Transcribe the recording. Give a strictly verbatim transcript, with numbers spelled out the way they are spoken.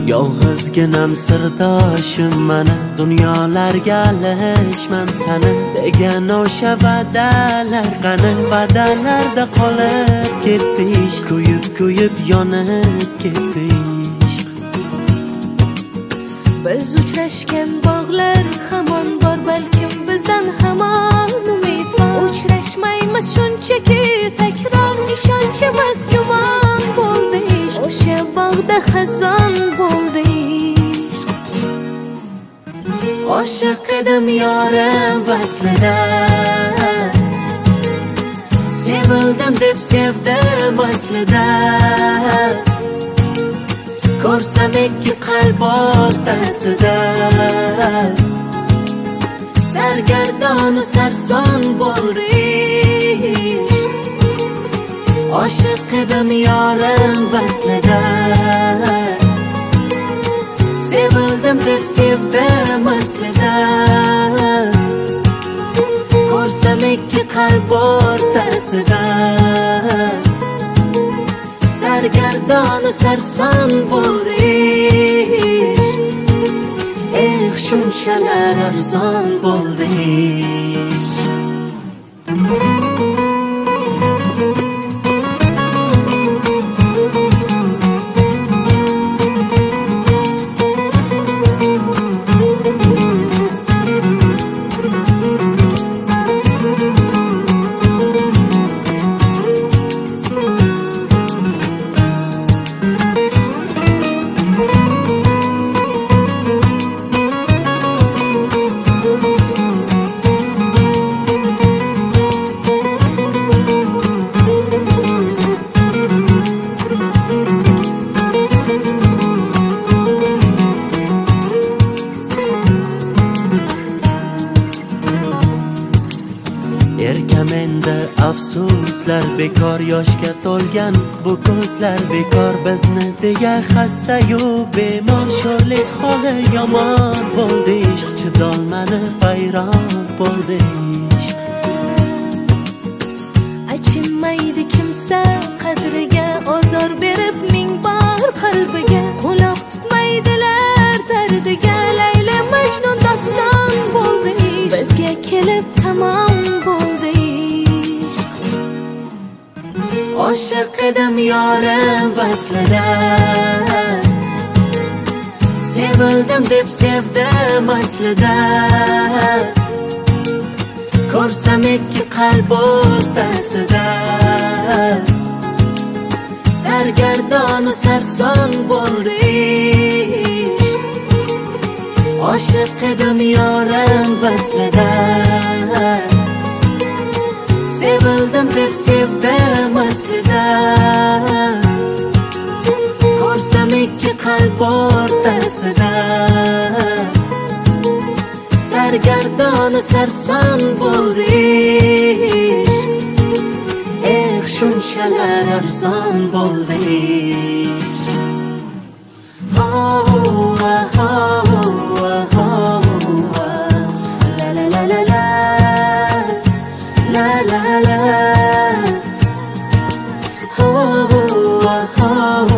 Yolg'izginam sirdoshim mana, dunyolarga alishmam sani degan o'sha va'dalar qani? Va'dalarda qolib ketdi ishq, kuyib kuyib yonib ketdi ishq. Biz uchrashgan bog'lar hamon bor, balkim bizdan hamon umid bor. Uchrashmaymiz shunchaki takror, ishonchimiz gumon bo'ldi ishq. O'sha bog'da xazon bo'ldi ishq. Oshiq edim yorim vaslida, sevildim deb sevdim aslida. Ko'rsam ikki qalb o'rtasida, sargardonu sarson bo'ldi ishq. Oshiq edim yorim vaslida, sevildim deb sevdim aslida. Ko'rsam ikki qalb o'rtasida, sargardonu sarson bo'ldi ishq. Eh, shunchalar arzon bo'ldi ishq. Erkamenda afsuslar bekor, yoshga to'lgan bu ko'zlar bekor. Bizni deya xasta-yu bemor, sho'rlik holi yomon bo'ldi ishq. Chidolmadi vayron bo'ldi ishq. Achinmaydi kimsa qadriga, ozor berib ming bor qalbiga. Quloq tutmaydilar dardiga, Layla Majnun doston bo'ldi ishq. Bizga kelib tamom bo'ldi ishq. Oshiq edim yorim vaslida, sevildim deb sevdim aslida. Ko'rsam ikki qalb o'rtasida, sargardonu sarson bo'ldi ishq. Oshiq edim yorim vaslida, sevildim deb sevdim aslida. Ko'rsam ikki qalb o'rtasida, sargardonu sarson bo'ldi ishq. Eh, shunchalar arzon bo'ldi ishq. Oh, oh, oh, oh, la la la la la, la la la, oh, oh, oh.